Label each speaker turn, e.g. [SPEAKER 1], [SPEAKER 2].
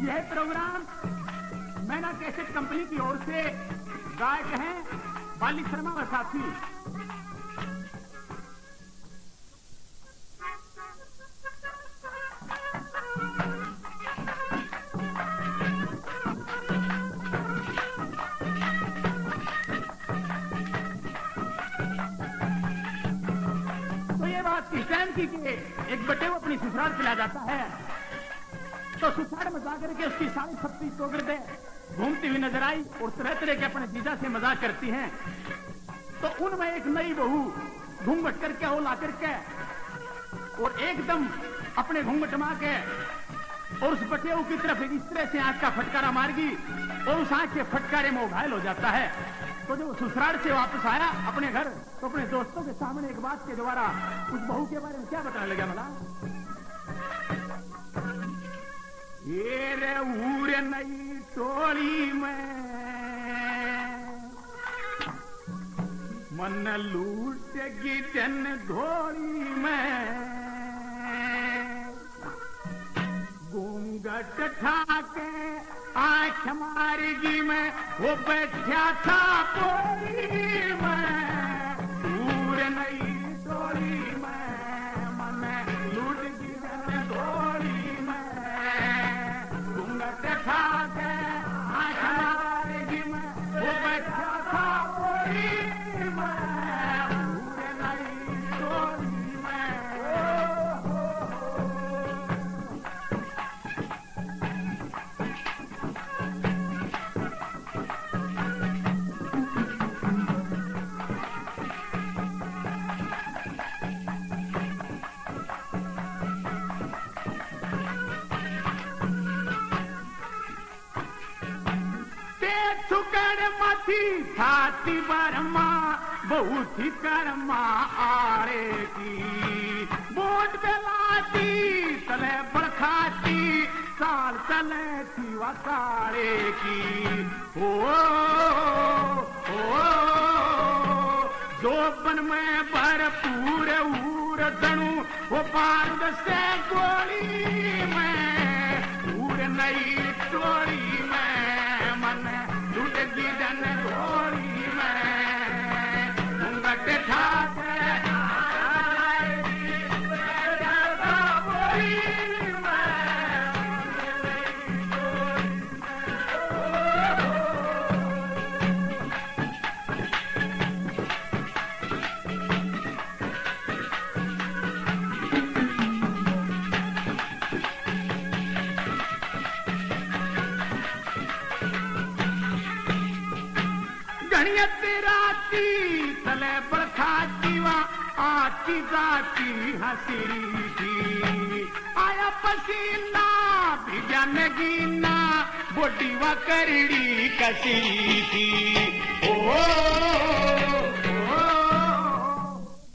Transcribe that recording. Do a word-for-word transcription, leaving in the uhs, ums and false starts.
[SPEAKER 1] यह प्रोग्राम मैना cassette company की ओर से गायक हैं बाली शर्मा व साथी। तो ये बात किस टाइम की कि एक बटे वो अपनी ससुराल चला जाता है तो ससुराल में जाकर के उसकी सारी छत्तीस चौगिर्दें घूमती हुई नजर आई और तरह तरह के अपने जीजा से मजाक करती हैं। तो उनमें एक नई बहू घूंघट करके हो ला करके और एकदम अपने घूंघट मार के और उस बटेऊ की तरफ इस तरह से आंख का फटकारा मारगी और उस आंख के फटकारे में वो घायल हो जाता है। तो जब ससुराल से वापस आया अपने घर तो अपने दोस्तों के सामने एक बात के द्वारा उस बहू के बारे में क्या बताने लगा मला? ये रे ऊर नई टोली में मन लूटेगी जन घोड़ी में घूंघट ठाके आंख मारेगी में वो बैठा था पोरी में ऊर नई टोली में मन लूटेगी जन घोड़ी में ठाके आंख मारेगी में वो बैठा था पोरी में ऊर नई टोली में। छाती बरमा बहुत ही कर्मा आरे की बोट बेलाती तले बड़खाती साल चले थी वकारे की हो हो जोबन में भरपूर ऊर दणु वो पारद से गोली में ऊर नई टोली में मन लूट गिरन घोड़ी में घूंघट ठाके राती तले बरखाती वा आती जाती हंसी थी आया पसीना भिजा नगीना बोटी वा करड़ी कसी थी ओ